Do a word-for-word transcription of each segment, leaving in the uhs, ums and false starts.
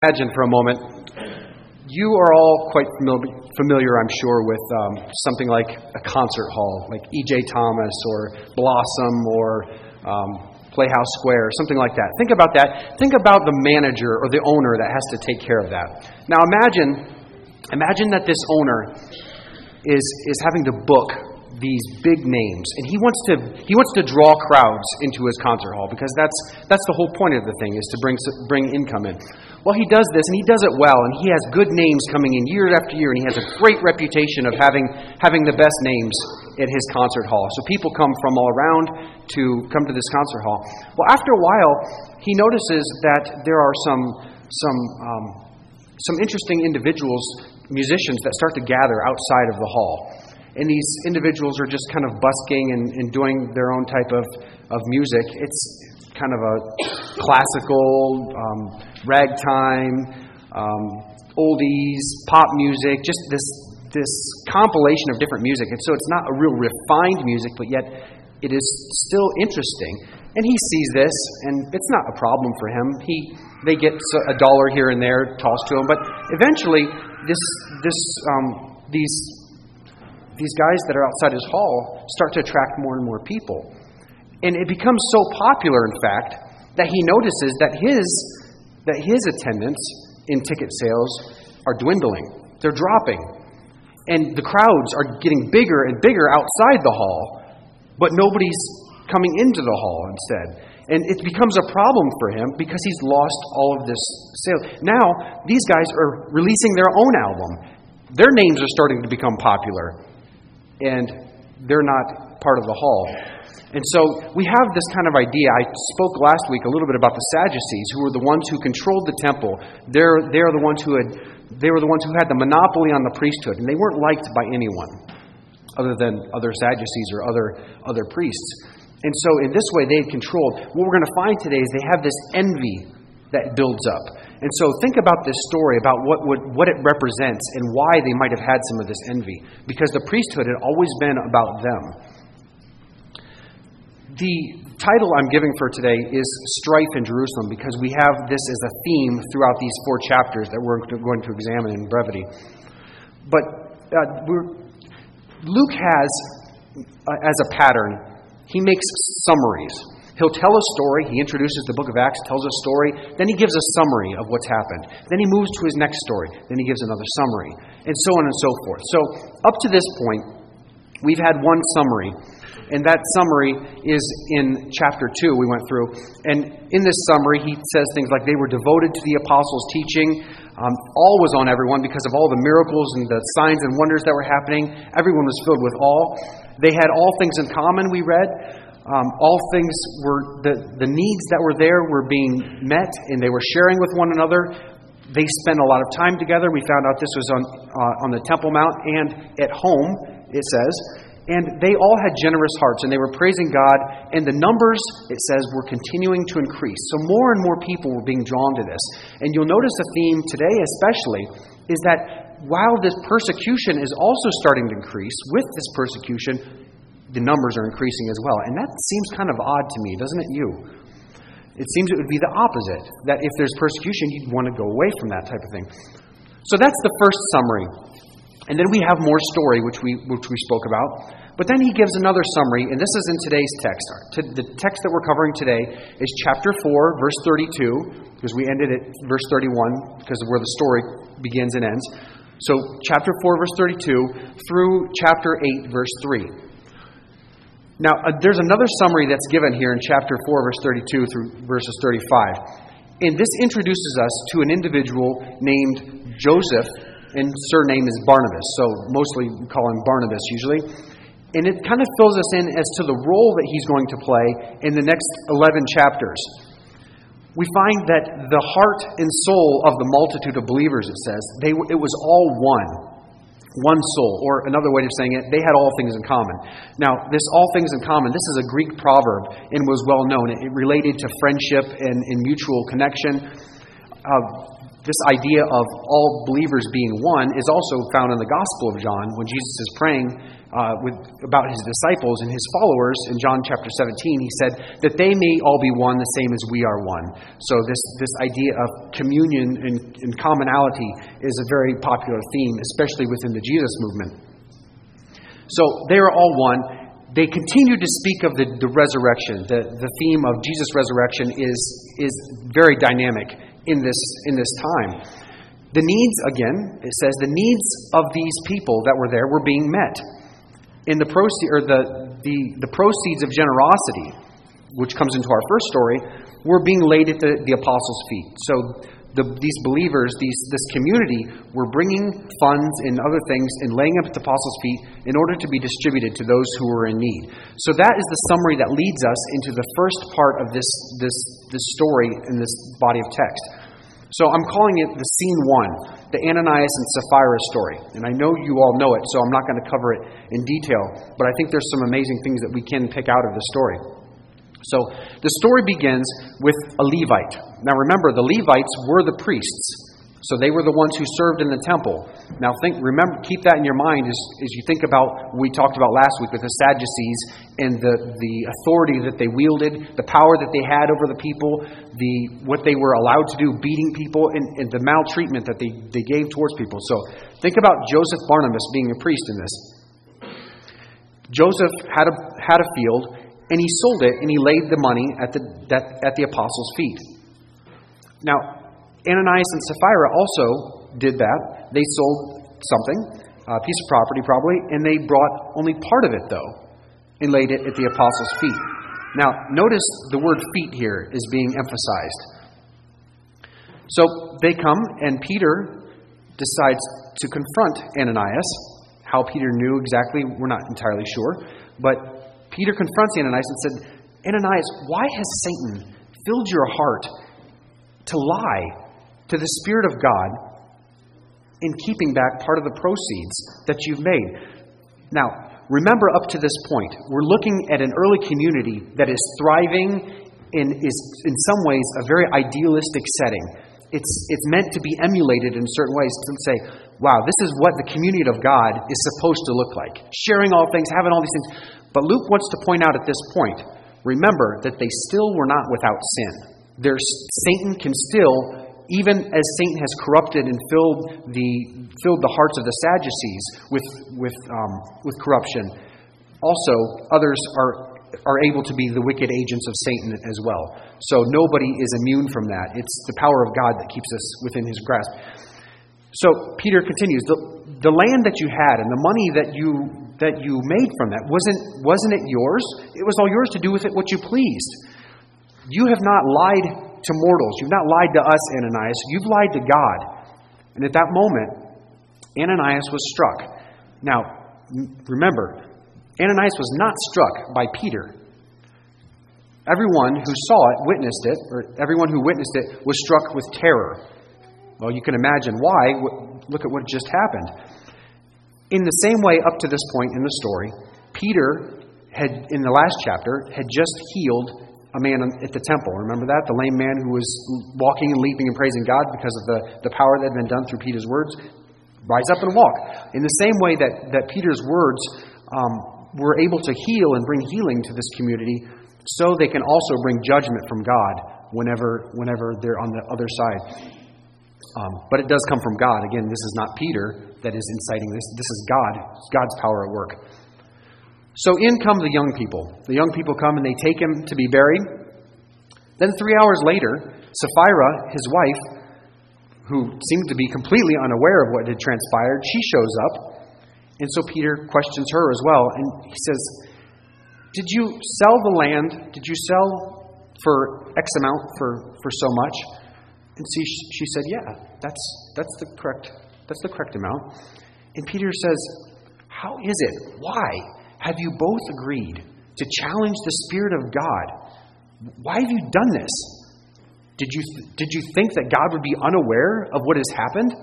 Imagine for a moment, you are all quite familiar, familiar I'm sure, with um, something like a concert hall, like E J Thomas or Blossom or um, Playhouse Square, something like that. Think about that. Think about the manager or the owner that has to take care of that. Now imagine, imagine that this owner is is having to book these big names, and he wants to he wants to draw crowds into his concert hall because that's that's the whole point of the thing, is to bring bring income in. Well, he does this, and he does it well, and he has good names coming in year after year, and he has a great reputation of having having the best names at his concert hall. So people come from all around to come to this concert hall. Well, after a while, he notices that there are some some um, some interesting individuals, musicians, that start to gather outside of the hall. And these individuals are just kind of busking and, and doing their own type of, of music. It's kind of a classical, um, ragtime, um, oldies, pop music, just this this compilation of different music. And so it's not a real refined music, but yet it is still interesting. And he sees this, and it's not a problem for him. He they get a dollar here and there tossed to him, but eventually this this um, these These guys that are outside his hall start to attract more and more people. And it becomes so popular, in fact, that he notices that his that his attendance in ticket sales are dwindling. They're dropping. And the crowds are getting bigger and bigger outside the hall, but nobody's coming into the hall instead. And it becomes a problem for him because he's lost all of this sale. Now, these guys are releasing their own album. Their names are starting to become popular. And they're not part of the hall. And so we have this kind of idea. I spoke last week a little bit about the Sadducees, who were the ones who controlled the temple. They're they're the ones who had they were the ones who had the monopoly on the priesthood, and they weren't liked by anyone other than other Sadducees or other other priests. And so in this way they had controlled. What we're going to find today is they have this envy that builds up. And so think about this story, about what would, what it represents and why they might have had some of this envy. Because the priesthood had always been about them. The title I'm giving for today is Strife in Jerusalem, because we have this as a theme throughout these four chapters that we're going to examine in brevity. But uh, we're, Luke has, uh, as a pattern, he makes summaries. He'll tell a story. He introduces the book of Acts, tells a story. Then he gives a summary of what's happened. Then he moves to his next story. Then he gives another summary. And so on and so forth. So up to this point, we've had one summary. And that summary is in chapter two we went through. And in this summary, he says things like they were devoted to the apostles' teaching. Um, all was on everyone because of all the miracles and the signs and wonders that were happening. Everyone was filled with awe. They had all things in common, we read. Um, all things were, the, the needs that were there were being met, and they were sharing with one another. They spent a lot of time together. We found out this was on uh, on the Temple Mount and at home, it says. And they all had generous hearts, and they were praising God. And the numbers, it says, were continuing to increase. So more and more people were being drawn to this. And you'll notice a theme today especially is that while this persecution is also starting to increase, with this persecution, the numbers are increasing as well. And that seems kind of odd to me, doesn't it you? It seems it would be the opposite, that if there's persecution, you'd want to go away from that type of thing. So that's the first summary. And then we have more story, which we which we spoke about. But then he gives another summary, and this is in today's text. The text that we're covering today is chapter four, verse thirty-two, because we ended at verse thirty-one, because of where the story begins and ends. So chapter four, verse thirty-two, through chapter eight, verse three. Now, uh, there's another summary that's given here in chapter four, verse thirty-two through verses thirty-five. And this introduces us to an individual named Joseph, and surname is Barnabas. So mostly we call him Barnabas usually. And it kind of fills us in as to the role that he's going to play in the next eleven chapters. We find that the heart and soul of the multitude of believers, it says, they it was all one. One soul, or another way of saying it, they had all things in common. Now, this all things in common, this is a Greek proverb and was well known. It related to friendship and, and mutual connection. Uh, this idea of all believers being one is also found in the Gospel of John when Jesus is praying uh, with, about his disciples and his followers. In John chapter seventeen, he said that they may all be one, the same as we are one. So this, this idea of communion and, and commonality is a very popular theme, especially within the Jesus movement. So they are all one. They continue to speak of the, the resurrection. The, the theme of Jesus' resurrection is, is very dynamic in this, in this time. The needs, again, it says, the needs of these people that were there were being met. In the proceed, or the, the, the proceeds of generosity, which comes into our first story, were being laid at the, the apostles' feet. So The, these believers, these, this community, were bringing funds and other things and laying them at the apostles' feet in order to be distributed to those who were in need. So that is the summary that leads us into the first part of this, this, this story in this body of text. So I'm calling it the scene one, the Ananias and Sapphira story. And I know you all know it, so I'm not going to cover it in detail. But I think there's some amazing things that we can pick out of the story. So the story begins with a Levite. Now remember, the Levites were the priests. So they were the ones who served in the temple. Now think, remember, keep that in your mind as, as you think about what we talked about last week with the Sadducees and the, the authority that they wielded, the power that they had over the people, the what they were allowed to do, beating people, and, and the maltreatment that they, they gave towards people. So think about Joseph Barnabas being a priest in this. Joseph had a had a field, and he sold it, and he laid the money at the that, at the apostles' feet. Now, Ananias and Sapphira also did that. They sold something, a piece of property probably, and they brought only part of it, though, and laid it at the apostles' feet. Now, notice the word feet here is being emphasized. So they come, and Peter decides to confront Ananias. How Peter knew exactly, we're not entirely sure, but Peter confronts Ananias and said, Ananias, why has Satan filled your heart to lie to the Spirit of God in keeping back part of the proceeds that you've made? Now, remember up to this point, we're looking at an early community that is thriving and is in some ways a very idealistic setting. It's, it's meant to be emulated in certain ways to say, wow, this is what the community of God is supposed to look like. Sharing all things, having all these things. But Luke wants to point out at this point, remember that they still were not without sin. There's, Satan can still, even as Satan has corrupted and filled the filled the hearts of the Sadducees with with um, with corruption, also others are are able to be the wicked agents of Satan as well. So nobody is immune from that. It's the power of God that keeps us within His grasp. So Peter continues, the, the land that you had and the money that you that you made from that, wasn't wasn't it yours? It was all yours to do with it what you pleased. You have not lied to mortals. You've not lied to us, Ananias. You've lied to God. And at that moment, Ananias was struck. Now, remember, Ananias was not struck by Peter. Everyone who saw it, witnessed it, or everyone who witnessed it was struck with terror. Well, you can imagine why. Look at what just happened. In the same way, up to this point in the story, Peter had, in the last chapter, had just healed a man at the temple. Remember that? The lame man who was walking and leaping and praising God because of the, the power that had been done through Peter's words. Rise up and walk. In the same way that, that Peter's words um, were able to heal and bring healing to this community, so they can also bring judgment from God whenever, whenever they're on the other side. Um, but it does come from God. Again, this is not Peter that is inciting this. This is God. It's God's power at work. So in come the young people. The young people come and they take him to be buried. Then three hours later, Sapphira, his wife, who seemed to be completely unaware of what had transpired, she shows up. And so Peter questions her as well. And he says, did you sell the land? Did you sell for X amount for, for so much? And she, she said, yeah, that's that's the correct that's the correct amount. And Peter says, how is it? Why have you both agreed to challenge the Spirit of God? Why have you done this? Did you did you think that God would be unaware of what has happened?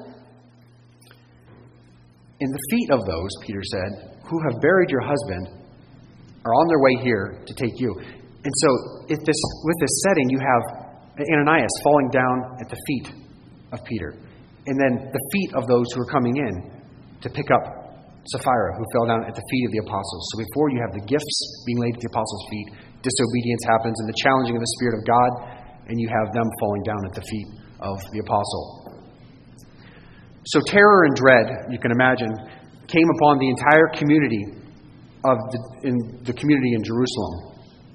And the feet of those, Peter said, who have buried your husband are on their way here to take you. And so if this with this setting, you have Ananias falling down at the feet of Peter. And then the feet of those who are coming in to pick up Sapphira, who fell down at the feet of the apostles. So before you have the gifts being laid at the apostles' feet, disobedience happens and the challenging of the Spirit of God, and you have them falling down at the feet of the apostle. So terror and dread, you can imagine, came upon the entire community of the, in the community in Jerusalem.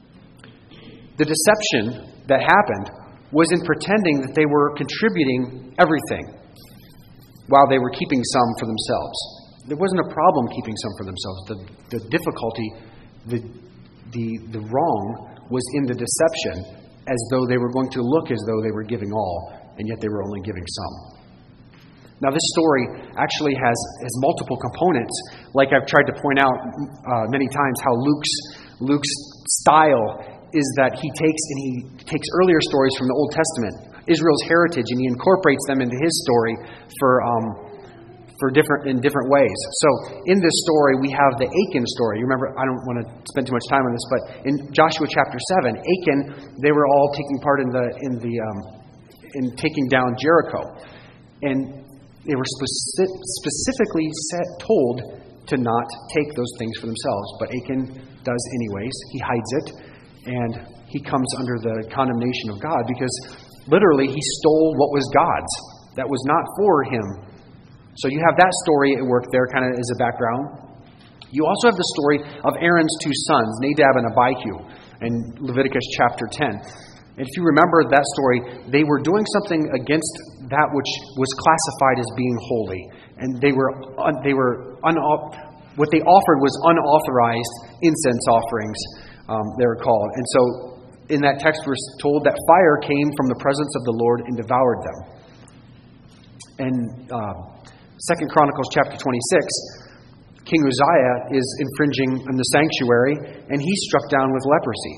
The deception that happened was in pretending that they were contributing everything while they were keeping some for themselves. There wasn't a problem keeping some for themselves. The, the difficulty, the, the, the wrong was in the deception, as though they were going to look as though they were giving all, and yet they were only giving some. Now, this story actually has, has multiple components, like I've tried to point out uh, many times, how Luke's Luke's style is that he takes and he takes earlier stories from the Old Testament, Israel's heritage, and he incorporates them into his story for um, for different in different ways. So in this story, we have the Achan story. You remember, I don't want to spend too much time on this, but in Joshua chapter seven, Achan, they were all taking part in the in the um, in taking down Jericho, and they were speci- specifically set, told to not take those things for themselves. But Achan does anyways. He hides it, and he comes under the condemnation of God because literally he stole what was God's. That was not for him. So you have that story at work there, kind of as a background. You also have the story of Aaron's two sons, Nadab and Abihu, in Leviticus chapter ten. And if you remember that story, they were doing something against that which was classified as being holy, and they were they were un, what they offered was unauthorized incense offerings. Um, they were called, and so in that text we're told that fire came from the presence of the Lord and devoured them. And uh, Second Chronicles chapter twenty-six, King Uzziah is infringing on the sanctuary, and he's struck down with leprosy.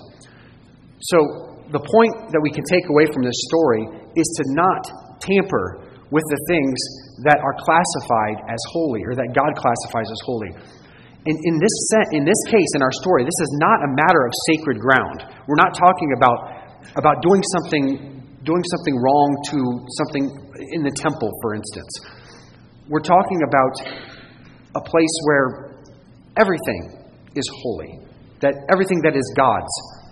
So the point that we can take away from this story is to not tamper with the things that are classified as holy, or that God classifies as holy. And in this set, in this case, in our story, this is not a matter of sacred ground. We're not talking about about doing something doing something wrong to something in the temple, for instance. We're talking about a place where everything is holy, that everything that is God's.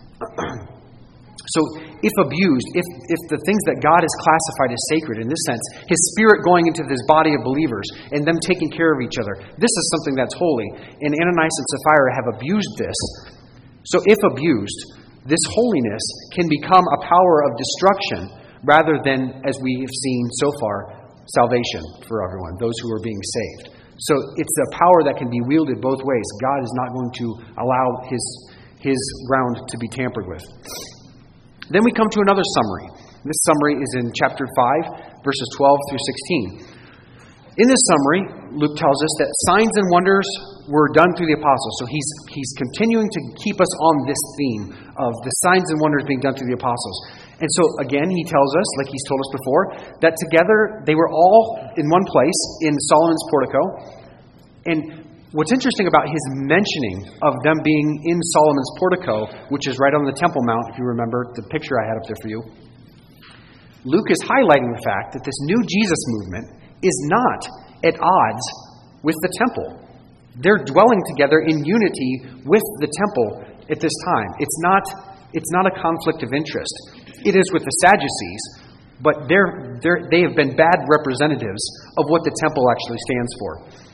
So if abused, if, if the things that God has classified as sacred, in this sense, His Spirit going into this body of believers and them taking care of each other, this is something that's holy. And Ananias and Sapphira have abused this. So if abused, this holiness can become a power of destruction rather than, as we have seen so far, salvation for everyone, those who are being saved. So it's a power that can be wielded both ways. God is not going to allow His, his ground to be tampered with. Then we come to another summary. This summary is in chapter five, verses twelve through sixteen. In this summary, Luke tells us that signs and wonders were done through the apostles. So he's he's continuing to keep us on this theme of the signs and wonders being done through the apostles. And so again, he tells us, like he's told us before, that together they were all in one place in Solomon's portico. And what's interesting about his mentioning of them being in Solomon's portico, which is right on the Temple Mount, if you remember the picture I had up there for you, Luke is highlighting the fact that this new Jesus movement is not at odds with the temple. They're dwelling together in unity with the temple at this time. It's not, it's not a conflict of interest. It is with the Sadducees, but they're, they're, they have been bad representatives of what the temple actually stands for.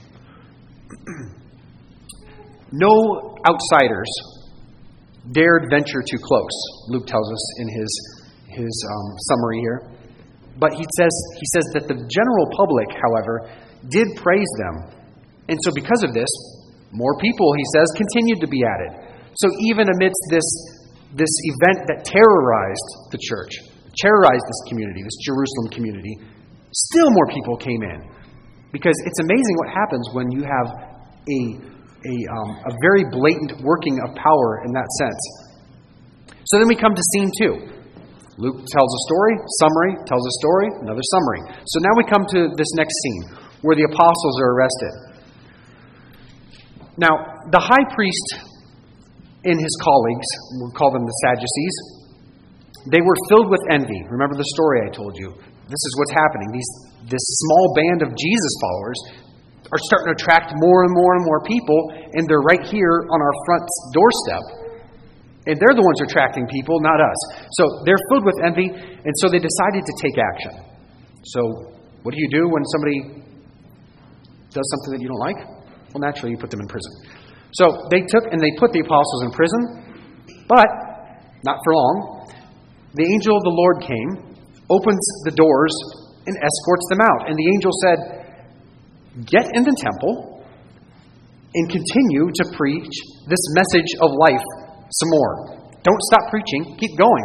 No outsiders dared venture too close, Luke tells us in his his um, summary here. But he says he says that the general public, however, did praise them. And so because of this, more people, he says, continued to be added. So even amidst this this event that terrorized the church, terrorized this community, this Jerusalem community, still more people came in. Because it's amazing what happens when you have a a, um, a very blatant working of power in that sense. So then we come to scene two. Luke tells a story, summary, tells a story, another summary. So now we come to this next scene where the apostles are arrested. Now, the high priest and his colleagues, we'll call them the Sadducees, they were filled with envy. Remember the story I told you. this is what's happening. These this small band of Jesus followers are starting to attract more and more and more people, and they're right here on our front doorstep. And they're the ones attracting people, not us. So they're filled with envy, and so they decided to take action. So what do you do when somebody does something that you don't like? Well, naturally, you put them in prison. So they took and they put the apostles in prison, but not for long. The angel of the Lord came, opens the doors, and escorts them out. And the angel said, "Get in the temple and continue to preach this message of life some more. Don't stop preaching. Keep going."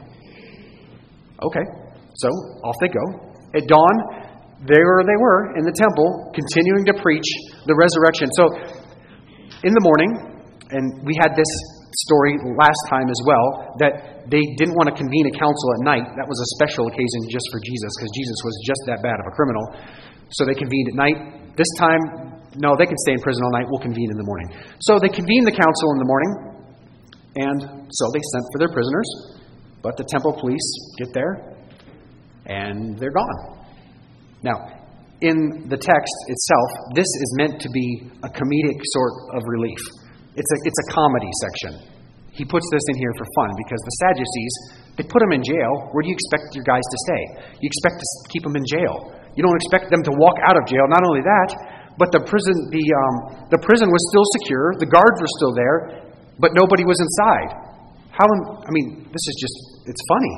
Okay, so off they go. At dawn, there they were in the temple, continuing to preach the resurrection. So in the morning, and we had this story last time as well, that they didn't want to convene a council at night. That was a special occasion just for Jesus, because Jesus was just that bad of a criminal. So they convened at night. This time, no, they can stay in prison all night. We'll convene in the morning. So they convened the council in the morning, and so they sent for their prisoners. But the temple police get there, and they're gone. Now, in the text itself, this is meant to be a comedic sort of relief. It's a, it's a comedy section. He puts this in here for fun because the Sadducees, they put them in jail. Where do you expect your guys to stay? You expect to keep them in jail. You don't expect them to walk out of jail. Not only that, but the prison, the um, the prison was still secure. The guards were still there, but nobody was inside. How? I mean, this is just, it's funny.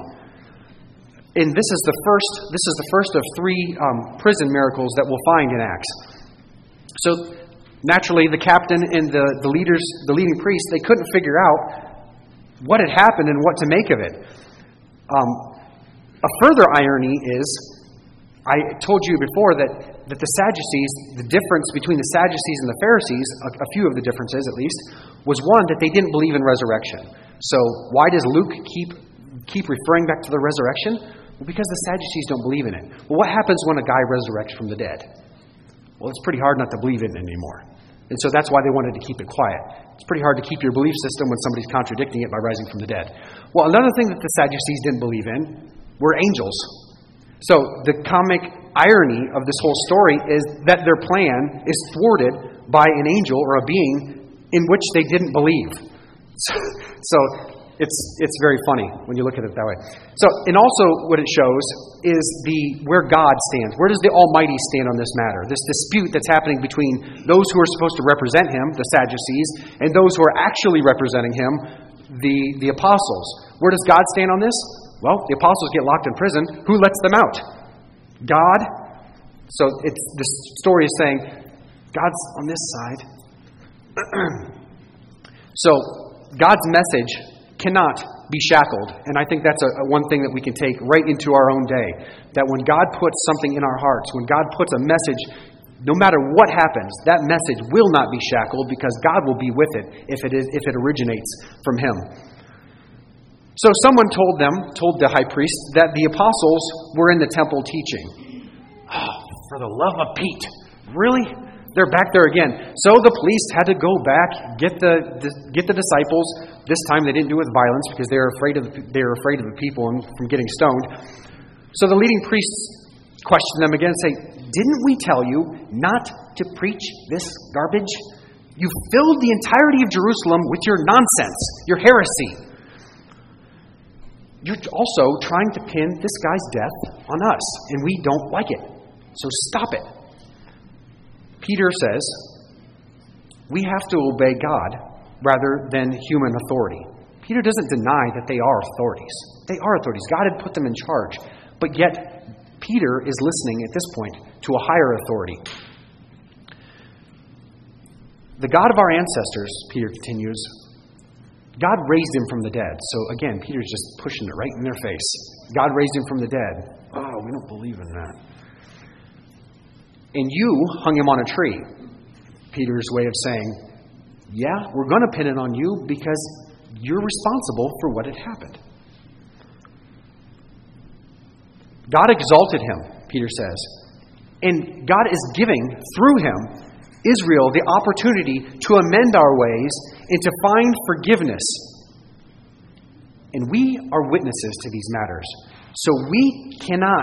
And this is the first. This is the first of three um, prison miracles that we'll find in Acts. So naturally, the captain and the, the leaders, the leading priests, they couldn't figure out what had happened and what to make of it. Um, a further irony is, I told you before that, that the Sadducees, the difference between the Sadducees and the Pharisees, a, a few of the differences at least, was one, that they didn't believe in resurrection. So why does Luke keep keep referring back to the resurrection? Well, because the Sadducees don't believe in it. Well, what happens when a guy resurrects from the dead? Well, it's pretty hard not to believe in it anymore. And so that's why they wanted to keep it quiet. It's pretty hard to keep your belief system when somebody's contradicting it by rising from the dead. Well, another thing that the Sadducees didn't believe in were angels. So the comic irony of this whole story is that their plan is thwarted by an angel or a being in which they didn't believe. So, so it's it's very funny when you look at it that way. So, and also what it shows is the where God stands. Where does the Almighty stand on this matter? This dispute that's happening between those who are supposed to represent Him, the Sadducees, and those who are actually representing Him, the, the apostles. Where does God stand on this? Well, the apostles get locked in prison. Who lets them out? God. So it's the story is saying God's on this side. So God's message cannot be shackled. And I think that's a, a one thing that we can take right into our own day. That when God puts something in our hearts, when God puts a message, no matter what happens, that message will not be shackled because God will be with it if it is if it originates from Him. So someone told them, told the high priest, that the apostles were in the temple teaching. Oh, for the love of Pete. Really? They're back there again. So the police had to go back, get the, the get the disciples. This time they didn't do it with violence because they were afraid of the, they were afraid of the people and from getting stoned. So the leading priests questioned them again and say, "Didn't we tell you not to preach this garbage? You filled the entirety of Jerusalem with your nonsense, your heresy. You're also trying to pin this guy's death on us, and we don't like it. So stop it." Peter says, we have to obey God rather than human authority. Peter doesn't deny that they are authorities. They are authorities. God had put them in charge. But yet, Peter is listening at this point to a higher authority. The God of our ancestors, Peter continues, God raised him from the dead. So again, Peter's just pushing it right in their face. God raised him from the dead. Oh, we don't believe in that. And you hung him on a tree. Peter's way of saying, yeah, we're going to pin it on you because you're responsible for what had happened. God exalted him, Peter says. And God is giving, through him, Israel the opportunity to amend our ways and to find forgiveness. And we are witnesses to these matters. So we cannot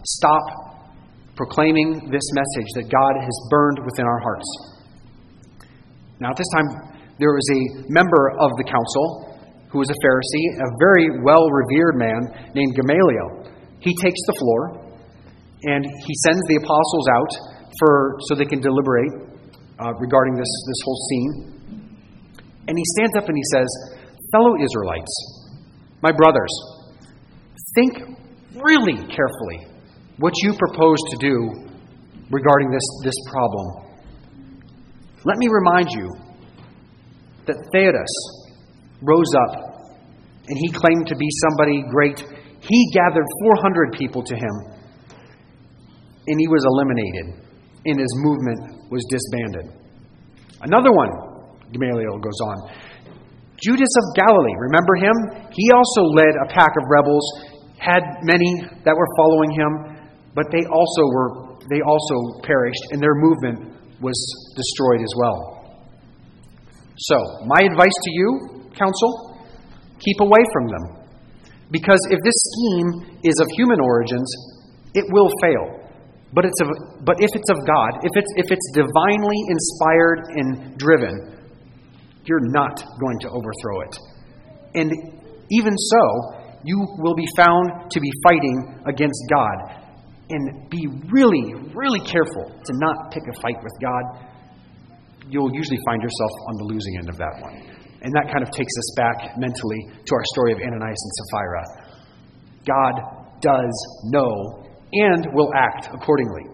stop proclaiming this message that God has burned within our hearts. Now, at this time, there was a member of the council who was a Pharisee, a very well-revered man named Gamaliel. He takes the floor, and he sends the apostles out for so they can deliberate uh, regarding this, this whole scene. And he stands up and he says, "Fellow Israelites, my brothers, think really carefully what you propose to do regarding this, this problem. Let me remind you that Theudas rose up and he claimed to be somebody great. He gathered four hundred people to him and he was eliminated and his movement was disbanded." Another one, Gamaliel goes on, "Judas of Galilee, remember him? He also led a pack of rebels, had many that were following him, but they also were they also perished and their movement was destroyed as well. So, my advice to you, council, keep away from them. Because if this scheme is of human origins, it will fail. But it's of, but if it's of God, if it's if it's divinely inspired and driven, you're not going to overthrow it. And even so, you will be found to be fighting against God. And be really, really careful to not pick a fight with God. You'll usually find yourself on the losing end of that one." And that kind of takes us back mentally to our story of Ananias and Sapphira. God does know and will act accordingly.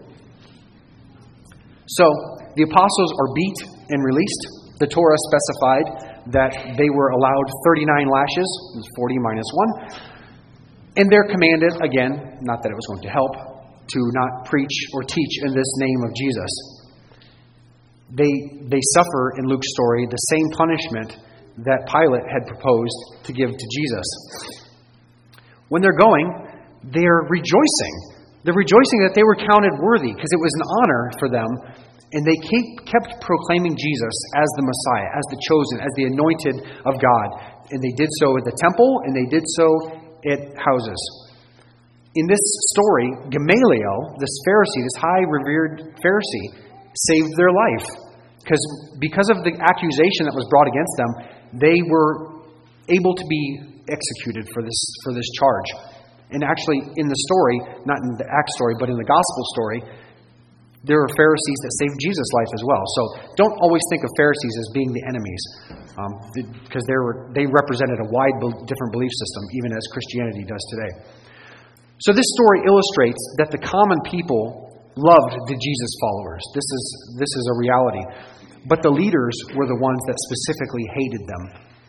So, the apostles are beat and released. The Torah specified that they were allowed thirty-nine lashes, forty minus one. And they're commanded, again, not that it was going to help, to not preach or teach in this name of Jesus. They they suffer, in Luke's story, the same punishment that Pilate had proposed to give to Jesus. When they're going, they're rejoicing. They're rejoicing that they were counted worthy because it was an honor for them. And they keep, kept proclaiming Jesus as the Messiah, as the chosen, as the anointed of God. And they did so at the temple, and they did so at houses. In this story, Gamaliel, this Pharisee, this high revered Pharisee, saved their life. Because because of the accusation that was brought against them, they were able to be executed for this for this charge. And actually, in the story, not in the Acts story, but in the Gospel story, there are Pharisees that saved Jesus' life as well. So don't always think of Pharisees as being the enemies, um, because they were they represented a wide different belief system, even as Christianity does today. So this story illustrates that the common people loved the Jesus followers. This is this is a reality. But the leaders were the ones that specifically hated them.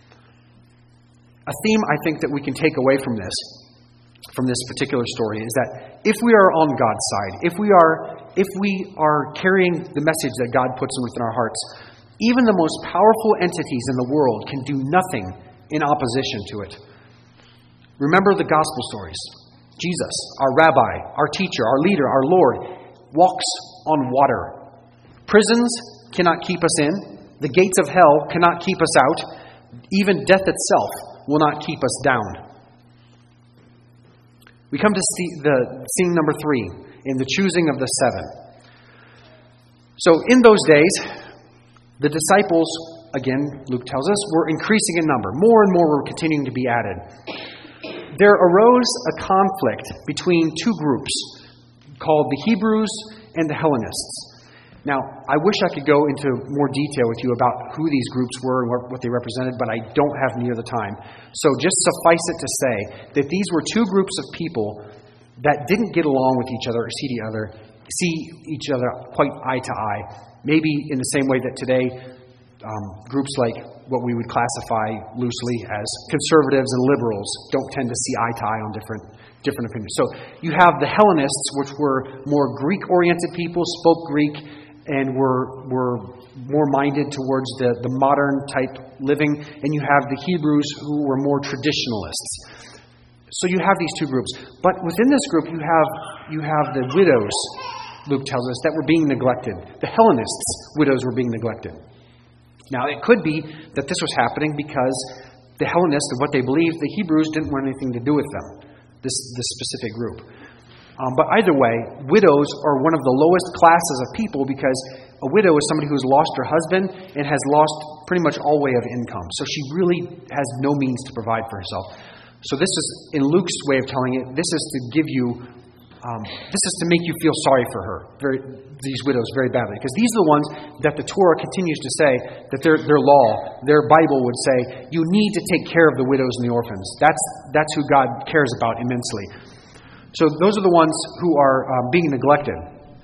A theme I think that we can take away from this, from this particular story, is that if we are on God's side, if we are if we are carrying the message that God puts within our hearts, even the most powerful entities in the world can do nothing in opposition to it. Remember the gospel stories. Jesus, our rabbi, our teacher, our leader, our Lord, walks on water. Prisons cannot keep us in. The gates of hell cannot keep us out. Even death itself will not keep us down. We come to see the scene number three in the choosing of the seven. So in those days, the disciples, again, Luke tells us, were increasing in number. More and more were continuing to be added. There arose a conflict between two groups called the Hebrews and the Hellenists. Now, I wish I could go into more detail with you about who these groups were and what they represented, but I don't have near the time. So just suffice it to say that these were two groups of people that didn't get along with each other or see each other, see each other quite eye to eye. Maybe in the same way that today um, groups like what we would classify loosely as conservatives and liberals don't tend to see eye to eye on different different opinions. So you have the Hellenists, which were more Greek-oriented people, spoke Greek, and were were more minded towards the, the modern type living. And you have the Hebrews, who were more traditionalists. So you have these two groups. But within this group, you have you have the widows, Luke tells us, that were being neglected. The Hellenists' widows were being neglected. Now, it could be that this was happening because the Hellenists, of what they believed, the Hebrews didn't want anything to do with them, this, this specific group. Um, but either way, widows are one of the lowest classes of people because a widow is somebody who's lost her husband and has lost pretty much all way of income. So she really has no means to provide for herself. So this is, in Luke's way of telling it, this is to give you, um, this is to make you feel sorry for her, very, these widows, very badly. Because these are the ones that the Torah continues to say, that their their law, their Bible would say, you need to take care of the widows and the orphans. That's, that's who God cares about immensely. So those are the ones who are um, being neglected.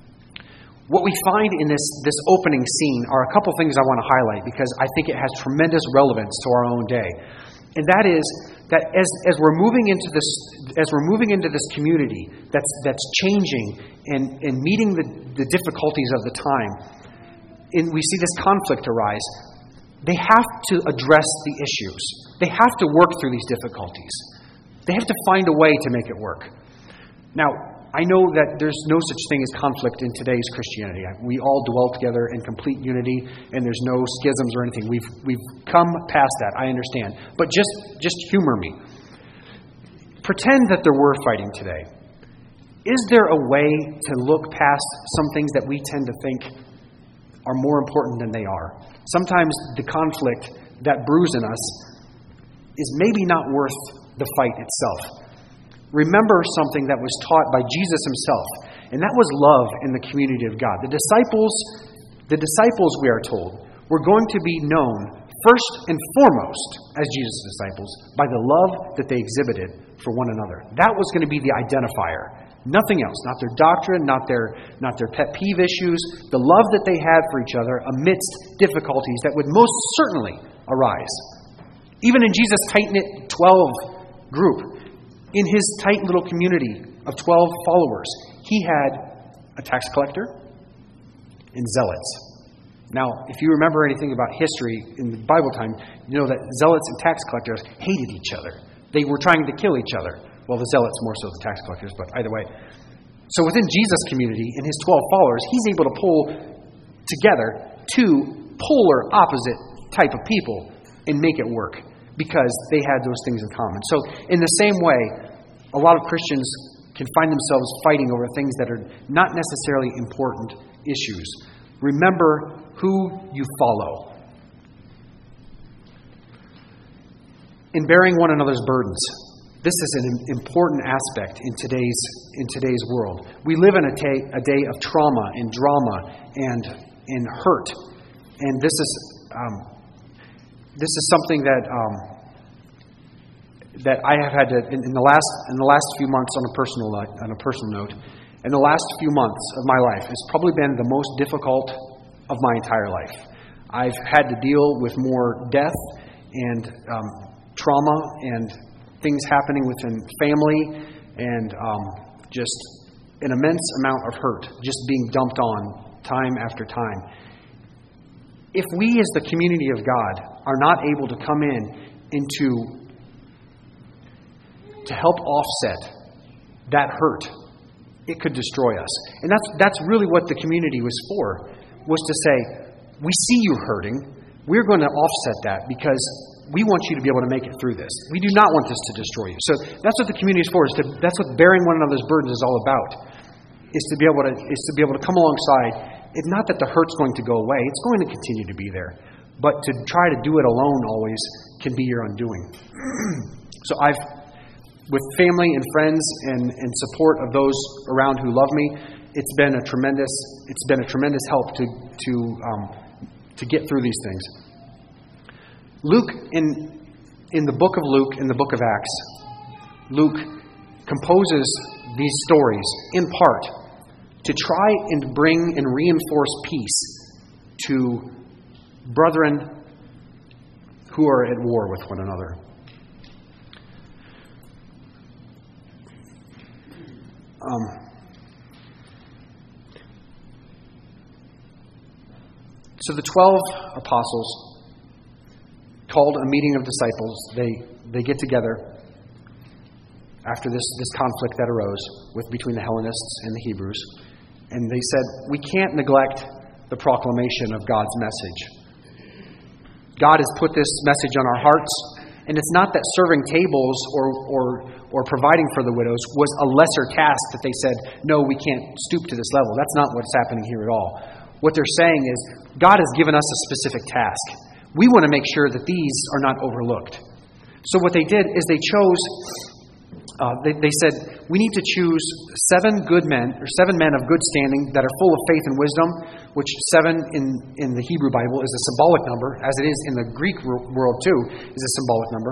What we find in this, this opening scene are a couple things I want to highlight because I think it has tremendous relevance to our own day. And that is that as, as we're moving into this as we're moving into this community that's that's changing and, and meeting the, the difficulties of the time, and we see this conflict arise, they have to address the issues. They have to work through these difficulties. They have to find a way to make it work. Now, I know that there's no such thing as conflict in today's Christianity. We all dwell together in complete unity, and there's no schisms or anything. We've we've come past that, I understand. But just, just humor me. Pretend that there were fighting today. Is there a way to look past some things that we tend to think are more important than they are? Sometimes the conflict that brews in us is maybe not worth the fight itself. Remember something that was taught by Jesus himself, and that was love in the community of God. The disciples, the disciples, we are told, were going to be known first and foremost as Jesus' disciples by the love that they exhibited for one another. That was going to be the identifier. Nothing else, not their doctrine, not their not their pet peeve issues, the love that they had for each other amidst difficulties that would most certainly arise. Even in Jesus' tight-knit twelve group, in his tight little community of twelve followers, he had a tax collector and zealots. Now, if you remember anything about history in the Bible time, you know that zealots and tax collectors hated each other. They were trying to kill each other. Well, the zealots more so the tax collectors, but either way. So within Jesus' community, in his twelve followers, he's able to pull together two polar opposite type of people and make it work, because they had those things in common. So in the same way, a lot of Christians can find themselves fighting over things that are not necessarily important issues. Remember who you follow. In bearing one another's burdens, this is an important aspect in today's in today's world. We live in a, ta- a day of trauma and drama and, and hurt. And this is... Um, This is something that um, that I have had to in, in the last in the last few months on a personal on a personal note. In the last few months of my life, it's probably been the most difficult of my entire life. I've had to deal with more death and um, trauma and things happening within family, and um, just an immense amount of hurt just being dumped on time after time. If we as the community of God are not able to come in and to, to help offset that hurt, it could destroy us. And that's that's really what the community was for, was to say, we see you hurting, we're going to offset that because we want you to be able to make it through this. We do not want this to destroy you. So that's what the community is for. Is to, that's what bearing one another's burdens is all about. Is to be able to is to be able to come alongside. It's not that the hurt's going to go away. It's going to continue to be there. But to try to do it alone always can be your undoing. So I've, with family and friends and, and support of those around who love me, it's been a tremendous it's been a tremendous help to to um, to get through these things. Luke in in the book of Luke, in the book of Acts, Luke composes these stories in part to try and bring and reinforce peace to brethren who are at war with one another. Um, so the twelve apostles called a meeting of disciples. They they get together after this, this conflict that arose with between the Hellenists and the Hebrews. And they said, we can't neglect the proclamation of God's message. God has put this message on our hearts, And it's not that serving tables or, or, or providing for the widows was a lesser task that they said, no, we can't stoop to this level. That's not what's happening here at all. What they're saying is, God has given us a specific task. We want to make sure that these are not overlooked. So what they did is they chose, uh, they, they said, we need to choose seven good men, or seven men of good standing that are full of faith and wisdom, which seven in, in the Hebrew Bible is a symbolic number, as it is in the Greek world too, is a symbolic number.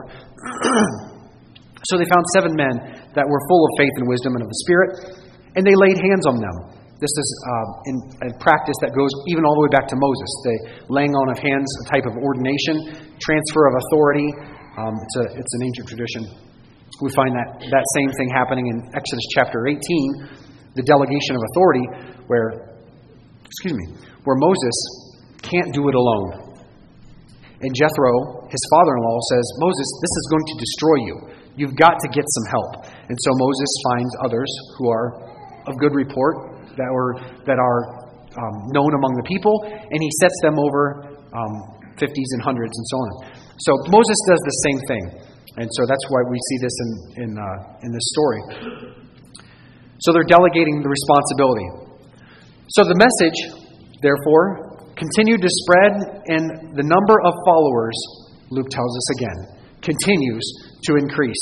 So they found seven men that were full of faith and wisdom and of the Spirit, and they laid hands on them. This is uh, in a practice that goes even all the way back to Moses. The laying on of hands, a type of ordination, transfer of authority. Um, it's, a, it's an ancient tradition. We find that, that same thing happening in Exodus chapter eighteen, the delegation of authority, where, excuse me, where Moses can't do it alone. And Jethro, his father-in-law, says, Moses, this is going to destroy you. You've got to get some help. And so Moses finds others who are of good report, that are, that are um, known among the people, and he sets them over um, fifties and hundreds and so on. So Moses does the same thing. And so that's why we see this in, in, uh, in this story. So they're delegating the responsibility. So the message, therefore, continued to spread, and the number of followers, Luke tells us again, continues to increase.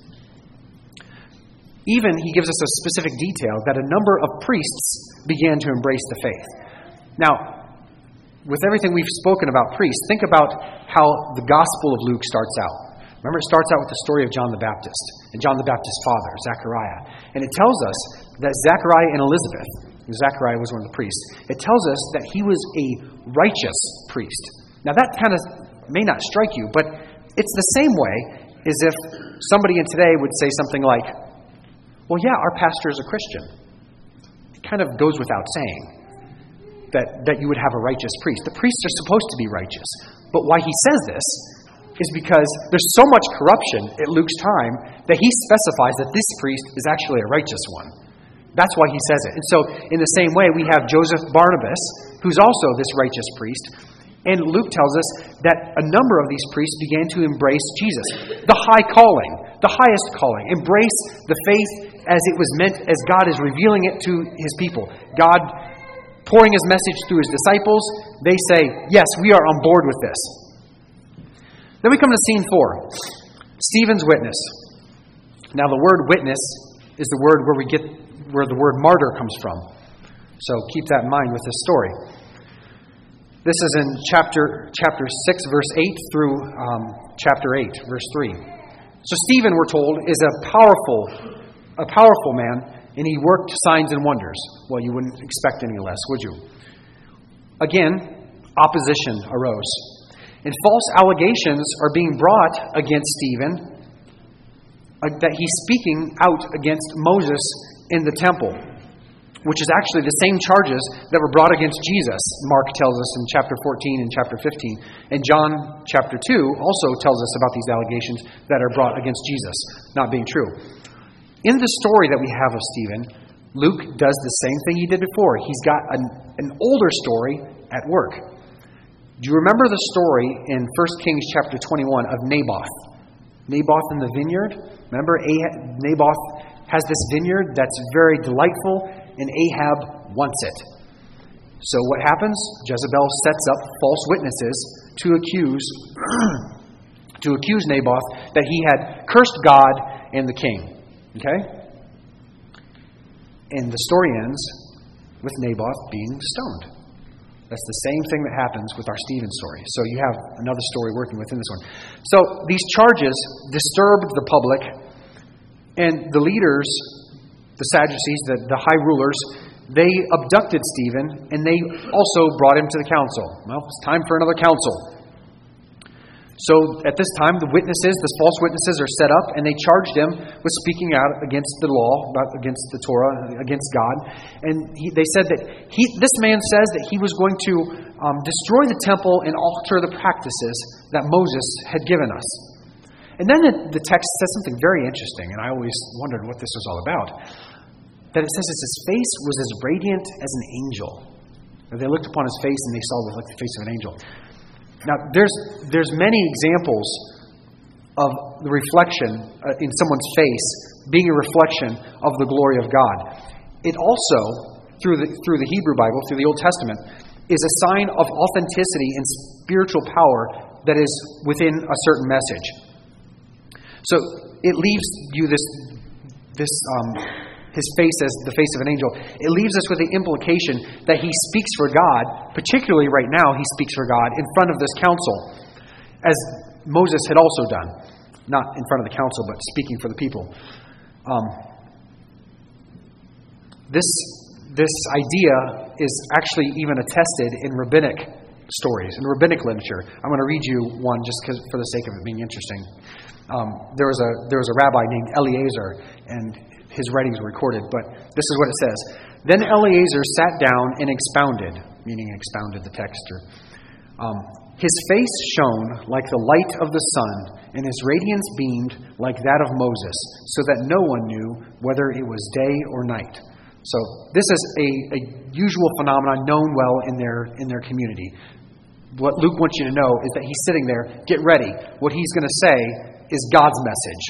Even, he gives us a specific detail, that a number of priests began to embrace the faith. Now, with everything we've spoken about priests, think about how the Gospel of Luke starts out. Remember, it starts out with the story of John the Baptist, and John the Baptist's father, Zechariah. And it tells us that Zechariah and Elizabeth, Zechariah was one of the priests, it tells us that he was a righteous priest. Now, that kind of may not strike you, but it's the same way as if somebody in today would say something like, well, yeah, our pastor is a Christian. It kind of goes without saying that, that you would have a righteous priest. The priests are supposed to be righteous. But why he says this is because there's so much corruption at Luke's time that he specifies that this priest is actually a righteous one. That's why he says it. And so, in the same way, we have Joseph Barnabas, who's also this righteous priest. And Luke tells us that a number of these priests began to embrace Jesus, the high calling, the highest calling. Embrace the faith as it was meant, as God is revealing it to his people. God pouring his message through his disciples. They say, yes, we are on board with this. Then we come to scene four. Stephen's witness. Now the word witness is the word where we get where the word martyr comes from. So keep that in mind with this story. This is in chapter chapter six, verse eight through um, chapter eight, verse three. So Stephen, we're told, is a powerful, a powerful man, and he worked signs and wonders. Well, you wouldn't expect any less, would you? Again, opposition arose. And false allegations are being brought against Stephen, uh, that he's speaking out against Moses in the temple, which is actually the same charges that were brought against Jesus, Mark tells us in chapter fourteen and chapter fifteen. And John chapter two also tells us about these allegations that are brought against Jesus not being true. In the story that we have of Stephen, Luke does the same thing he did before. He's got an, an older story at work. Do you remember the story in First Kings chapter twenty-one of Naboth? Naboth in the vineyard? Remember, Ahab, Naboth has this vineyard that's very delightful, and Ahab wants it. So what happens? Jezebel sets up false witnesses to accuse, to accuse Naboth that he had cursed God and the king. Okay? And the story ends with Naboth being stoned. That's the same thing that happens with our Stephen story. So you have another story working within this one. So these charges disturbed the public, and the leaders, the Sadducees, the, the high rulers, they abducted Stephen, and they also brought him to the council. Well, it's time for another council. So at this time, the witnesses, the false witnesses are set up, and they charged him with speaking out against the law, against the Torah, against God. And he, they said that he, this man says that he was going to um, destroy the temple and alter the practices that Moses had given us. And then the, the text says something very interesting, and I always wondered what this was all about. That it says that his face was as radiant as an angel. And they looked upon his face, and they saw it like the face of an angel. Now, there's there's many examples of the reflection uh, in someone's face being a reflection of the glory of God. It also, through the through the Hebrew Bible, through the Old Testament, is a sign of authenticity and spiritual power that is within a certain message. So it leaves you this this um, his face as the face of an angel. It leaves us with the implication that he speaks for God, particularly right now he speaks for God in front of this council, as Moses had also done. Not in front of the council, but speaking for the people. Um, this this idea is actually even attested in rabbinic stories, in rabbinic literature. I'm going to read you one just because, for the sake of it being interesting. Um, there was a there was a rabbi named Eliezer, and his writings were recorded, but this is what it says. Then Eliezer sat down and expounded, meaning expounded the text. Or, um, his face shone like the light of the sun, and his radiance beamed like that of Moses, so that no one knew whether it was day or night. So this is a, a usual phenomenon known well in their in their community. What Luke wants you to know is that he's sitting there, get ready. What he's going to say is God's message.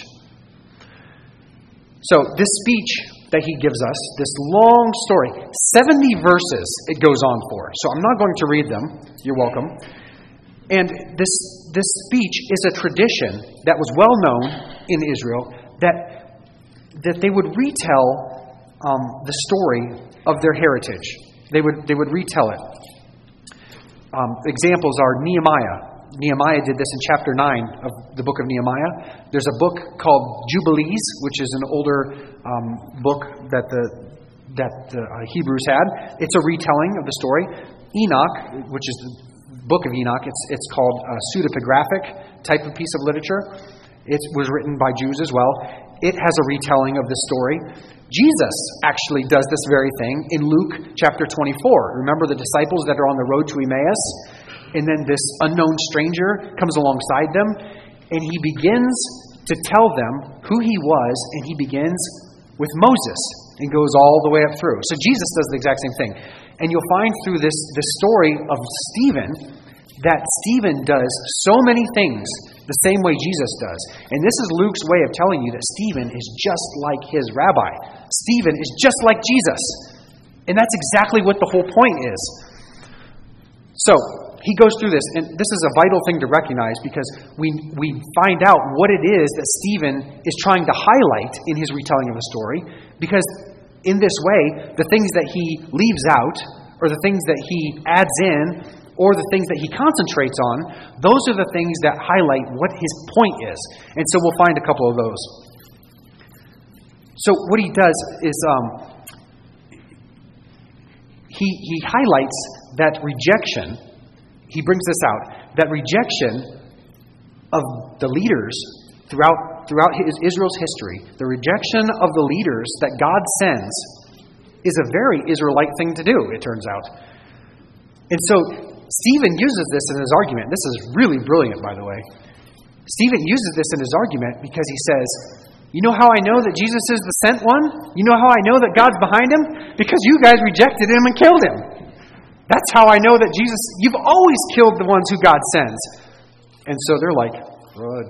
So this speech that he gives us, this long story, seventy verses it goes on for. So I'm not going to read them. You're welcome. And this this speech is a tradition that was well known in Israel, that that they would retell um, the story of their heritage. They would they would retell it. Um, examples are Nehemiah. Nehemiah did this in chapter nine of the book of Nehemiah. There's a book called Jubilees, which is an older um, book that the that the uh, Hebrews had. It's a retelling of the story. Enoch, which is the book of Enoch, it's it's called a pseudepigraphic type of piece of literature. It was written by Jews as well. It has a retelling of the story. Jesus actually does this very thing in Luke chapter twenty-four. Remember the disciples that are on the road to Emmaus? And then this unknown stranger comes alongside them, and he begins to tell them who he was, and he begins with Moses and goes all the way up through. So Jesus does the exact same thing. And you'll find through this, this story of Stephen that Stephen does so many things the same way Jesus does. And this is Luke's way of telling you that Stephen is just like his rabbi. Stephen is just like Jesus. And that's exactly what the whole point is. So he goes through this, and this is a vital thing to recognize because we we find out what it is that Stephen is trying to highlight in his retelling of the story, because in this way, the things that he leaves out, or the things that he adds in, or the things that he concentrates on, those are the things that highlight what his point is. And so we'll find a couple of those. So what he does is um, he he highlights that rejection. He brings this out, that rejection of the leaders throughout throughout his, Israel's history, the rejection of the leaders that God sends is a very Israelite thing to do, it turns out. And so Stephen uses this in his argument. This is really brilliant, by the way. Stephen uses this in his argument because he says, you know how I know that Jesus is the sent one? You know how I know that God's behind him? Because you guys rejected him and killed him. That's how I know that Jesus, you've always killed the ones who God sends. And so they're like, good.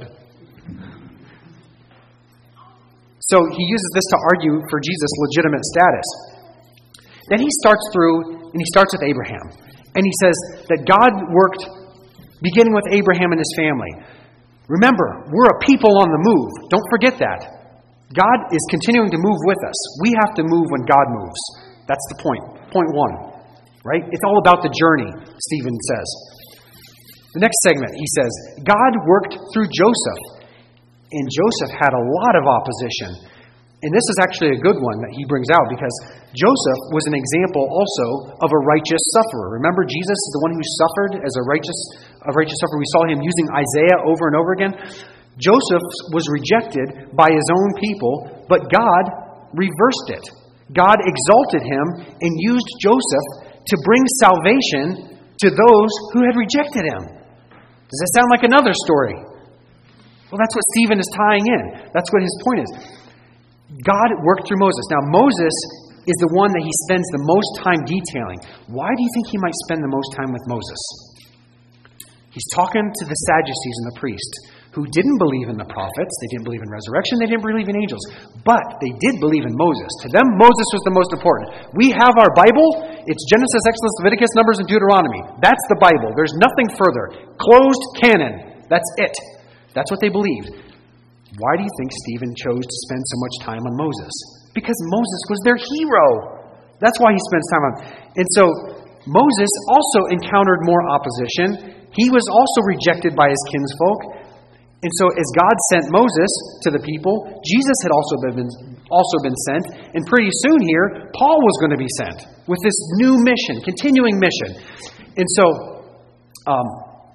So he uses this to argue for Jesus' legitimate status. Then he starts through, and he starts with Abraham. And he says that God worked beginning with Abraham and his family. Remember, we're a people on the move. Don't forget that. God is continuing to move with us. We have to move when God moves. That's the point. Point one. Right? It's all about the journey, Stephen says. The next segment, he says, God worked through Joseph. And Joseph had a lot of opposition. And this is actually a good one that he brings out because Joseph was an example also of a righteous sufferer. Remember, Jesus is the one who suffered as a righteous, a righteous sufferer. We saw him using Isaiah over and over again. Joseph was rejected by his own people, but God reversed it. God exalted him and used Joseph to bring salvation to those who had rejected him. Does that sound like another story? Well, that's what Stephen is tying in. That's what his point is. God worked through Moses. Now, Moses is the one that he spends the most time detailing. Why do you think he might spend the most time with Moses? He's talking to the Sadducees and the priest. who didn't believe in the prophets, they didn't believe in resurrection, they didn't believe in angels, but they did believe in Moses. To them, Moses was the most important. We have our Bible. It's Genesis, Exodus, Leviticus, Numbers, and Deuteronomy. That's the Bible. There's nothing further. Closed canon. That's it. That's what they believed. Why do you think Stephen chose to spend so much time on Moses? Because Moses was their hero. That's why he spends time on. And so Moses also encountered more opposition. He was also rejected by his kinsfolk. And so as God sent Moses to the people, Jesus had also been, also been sent. And pretty soon here, Paul was going to be sent with this new mission, continuing mission. And so um,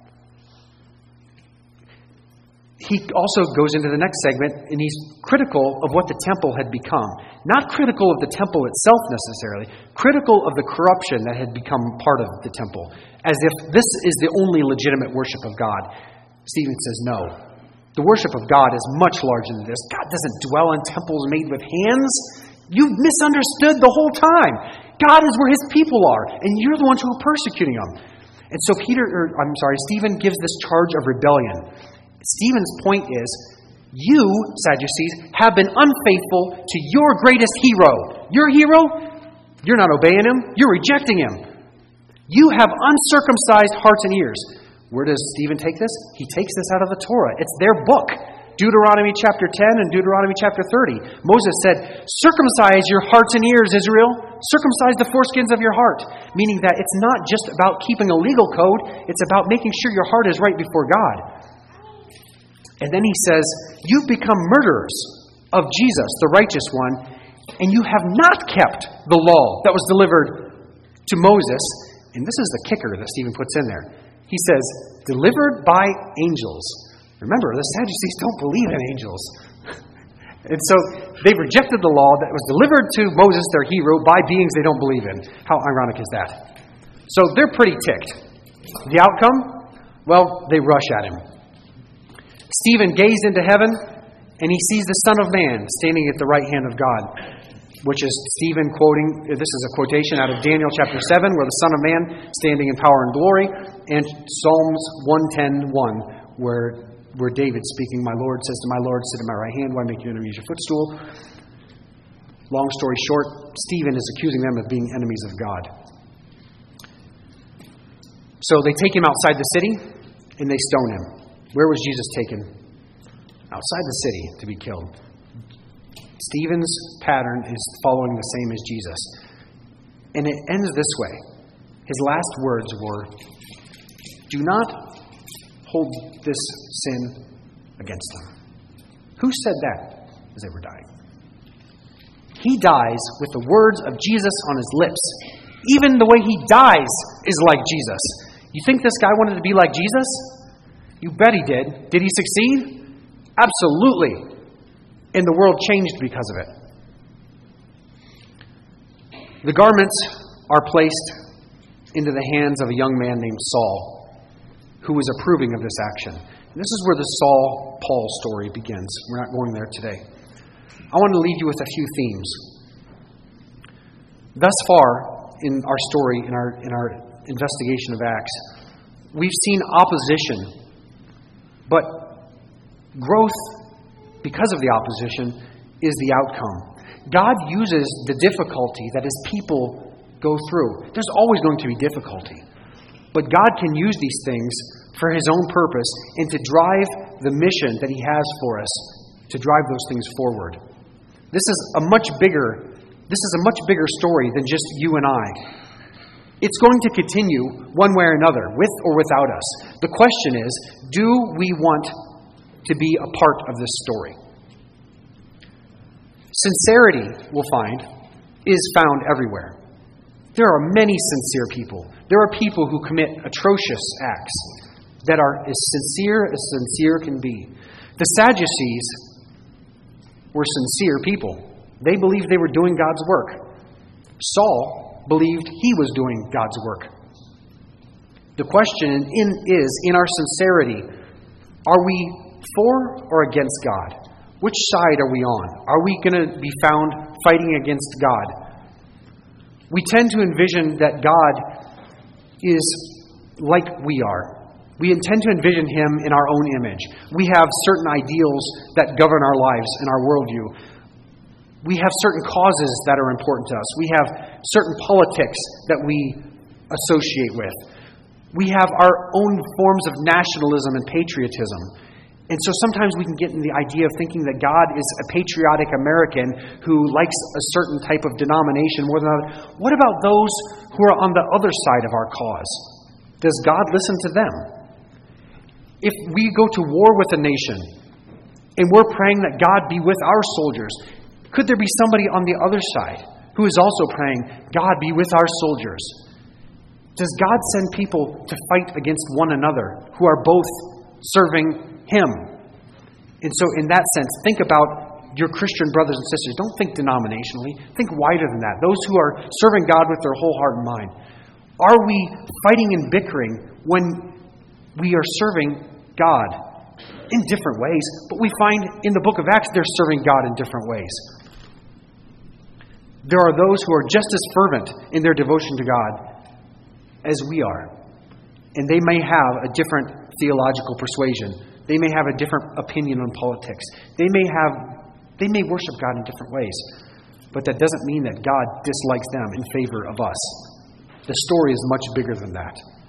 he also goes into the next segment, and he's critical of what the temple had become. Not critical of the temple itself necessarily, critical of the corruption that had become part of the temple, as if this is the only legitimate worship of God. Stephen says, no. The worship of God is much larger than this. God doesn't dwell in temples made with hands. You've misunderstood the whole time. God is where his people are, and you're the ones who are persecuting them. And so Peter, or I'm sorry, Stephen gives this charge of rebellion. Stephen's point is, you, Sadducees, have been unfaithful to your greatest hero. Your hero? You're not obeying him. You're rejecting him. You have uncircumcised hearts and ears. Where does Stephen take this? He takes this out of the Torah. It's their book. Deuteronomy chapter ten and Deuteronomy chapter thirty. Moses said, circumcise your hearts and ears, Israel. Circumcise the foreskins of your heart. Meaning that it's not just about keeping a legal code. It's about making sure your heart is right before God. And then he says, you've become murderers of Jesus, the righteous one, and you have not kept the law that was delivered to Moses. And this is the kicker that Stephen puts in there. He says, delivered by angels. Remember, the Sadducees don't believe in angels. And so they rejected the law that was delivered to Moses, their hero, by beings they don't believe in. How ironic is that? So they're pretty ticked. The outcome? Well, they rush at him. Stephen gazed into heaven, and he sees the Son of Man standing at the right hand of God. Which is Stephen quoting, this is a quotation out of Daniel chapter seven, where the Son of Man standing in power and glory, and Psalms one ten one, where, where David speaking, my Lord says to my Lord, sit at my right hand, why make your enemies your footstool? Long story short, Stephen is accusing them of being enemies of God. So they take him outside the city, and they stone him. Where was Jesus taken? Outside the city to be killed. Stephen's pattern is following the same as Jesus. And it ends this way. His last words were, do not hold this sin against them. Who said that as they were dying? He dies with the words of Jesus on his lips. Even the way he dies is like Jesus. You think this guy wanted to be like Jesus? You bet he did. Did he succeed? Absolutely. And the world changed because of it. The garments are placed into the hands of a young man named Saul, who was approving of this action. And this is where the Saul-Paul story begins. We're not going there today. I want to leave you with a few themes. Thus far in our story, in our, in our investigation of Acts, we've seen opposition, but growth, because of the opposition, is the outcome. God uses the difficulty that his people go through. There's always going to be difficulty. But God can use these things for his own purpose and to drive the mission that he has for us, to drive those things forward. This is a much bigger, this is a much bigger story than just you and I. It's going to continue one way or another, with or without us. The question is, do we want to be a part of this story? Sincerity, we'll find, is found everywhere. There are many sincere people. There are people who commit atrocious acts that are as sincere as sincere can be. The Sadducees were sincere people. They believed they were doing God's work. Saul believed he was doing God's work. The question in, is, in our sincerity, are we for or against God? Which side are we on? Are we going to be found fighting against God? We tend to envision that God is like we are. We intend to envision Him in our own image. We have certain ideals that govern our lives and our worldview. We have certain causes that are important to us. We have certain politics that we associate with. We have our own forms of nationalism and patriotism. And so sometimes we can get in the idea of thinking that God is a patriotic American who likes a certain type of denomination more than others. What about those who are on the other side of our cause? Does God listen to them? If we go to war with a nation and we're praying that God be with our soldiers, could there be somebody on the other side who is also praying, God be with our soldiers? Does God send people to fight against one another who are both serving Him? And so in that sense, think about your Christian brothers and sisters. Don't think denominationally. Think wider than that. Those who are serving God with their whole heart and mind. Are we fighting and bickering when we are serving God in different ways? But we find in the book of Acts they're serving God in different ways. There are those who are just as fervent in their devotion to God as we are. And they may have a different theological persuasion. They may have a different opinion on politics. They may have they may worship God in different ways. But that doesn't mean that God dislikes them in favor of us. The story is much bigger than that.